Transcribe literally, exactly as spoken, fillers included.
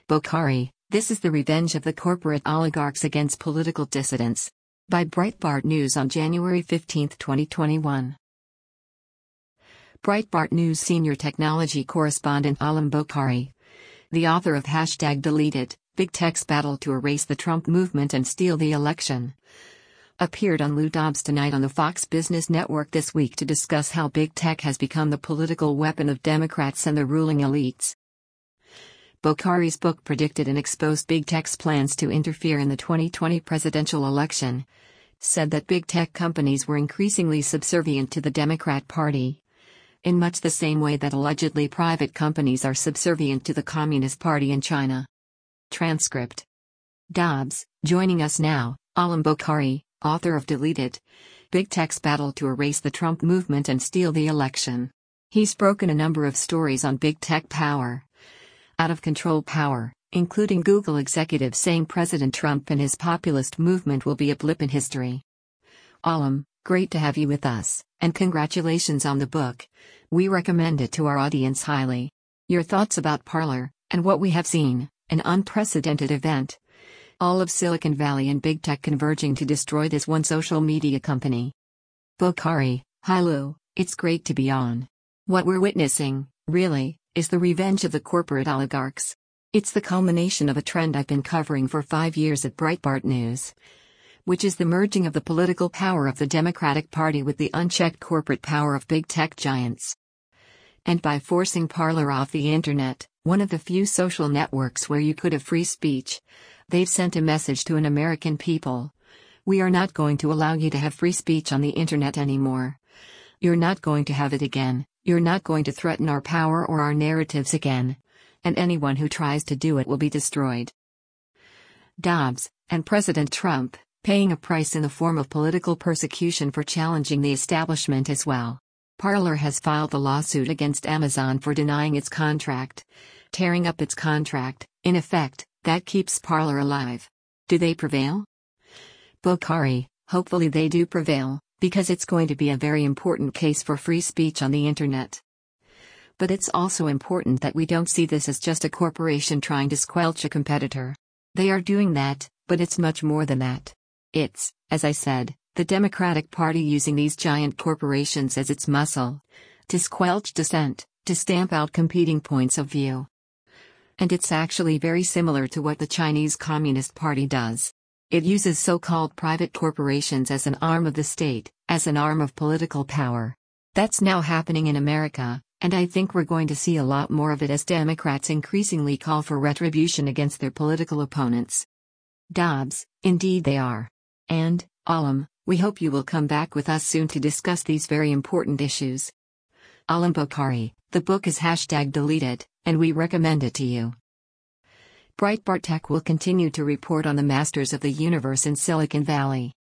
Bokhari, This is the Revenge of the Corporate Oligarchs Against Political Dissidents. By Breitbart News on January fifteenth, twenty twenty-one. Breitbart News senior technology correspondent Alam Bokhari, the author of Hashtag Deleted, Big Tech's Battle to Erase the Trump Movement and Steal the Election, appeared on Lou Dobbs Tonight on the Fox Business Network this week to discuss how Big Tech has become the political weapon of Democrats and the ruling elites. Bokhari's book predicted and exposed Big Tech's plans to interfere in the twenty twenty presidential election, said that Big Tech companies were increasingly subservient to the Democrat Party, in much the same way that allegedly private companies are subservient to the Communist Party in China. Transcript. Dobbs, joining us now, Alam Bokhari, author of Deleted, Big Tech's Battle to Erase the Trump Movement and Steal the Election. He's broken a number of stories on Big Tech power. Out-of-control power, including Google executives saying President Trump and his populist movement will be a blip in history. Alam, great to have you with us, and congratulations on the book. We recommend it to our audience highly. Your thoughts about Parler, and what we have seen, an unprecedented event. All of Silicon Valley and Big Tech converging to destroy this one social media company. Bokhari, hi Lou, it's great to be on. What we're witnessing, really, is the revenge of the corporate oligarchs. It's the culmination of a trend I've been covering for five years at Breitbart News, which is the merging of the political power of the Democratic Party with the unchecked corporate power of Big Tech giants. And by forcing Parler off the internet, one of the few social networks where you could have free speech, they've sent a message to an American people. We are not going to allow you to have free speech on the internet anymore. You're not going to have it again. You're not going to threaten our power or our narratives again. And anyone who tries to do it will be destroyed. Dobbs, and President Trump, paying a price in the form of political persecution for challenging the establishment as well. Parler has filed the lawsuit against Amazon for denying its contract, tearing up its contract. In effect, that keeps Parler alive. Do they prevail? Bokhari, hopefully they do prevail, because it's going to be a very important case for free speech on the internet. But it's also important that we don't see this as just a corporation trying to squelch a competitor. They are doing that, but it's much more than that. It's, as I said, the Democratic Party using these giant corporations as its muscle, to squelch dissent, to stamp out competing points of view. And it's actually very similar to what the Chinese Communist Party does. It uses so-called private corporations as an arm of the state, as an arm of political power. That's now happening in America, and I think we're going to see a lot more of it as Democrats increasingly call for retribution against their political opponents. Dobbs, indeed they are. And, Alam, we hope you will come back with us soon to discuss these very important issues. Alam Bokhari, the book is Hashtag Deleted, and we recommend it to you. Breitbart Tech will continue to report on the masters of the universe in Silicon Valley.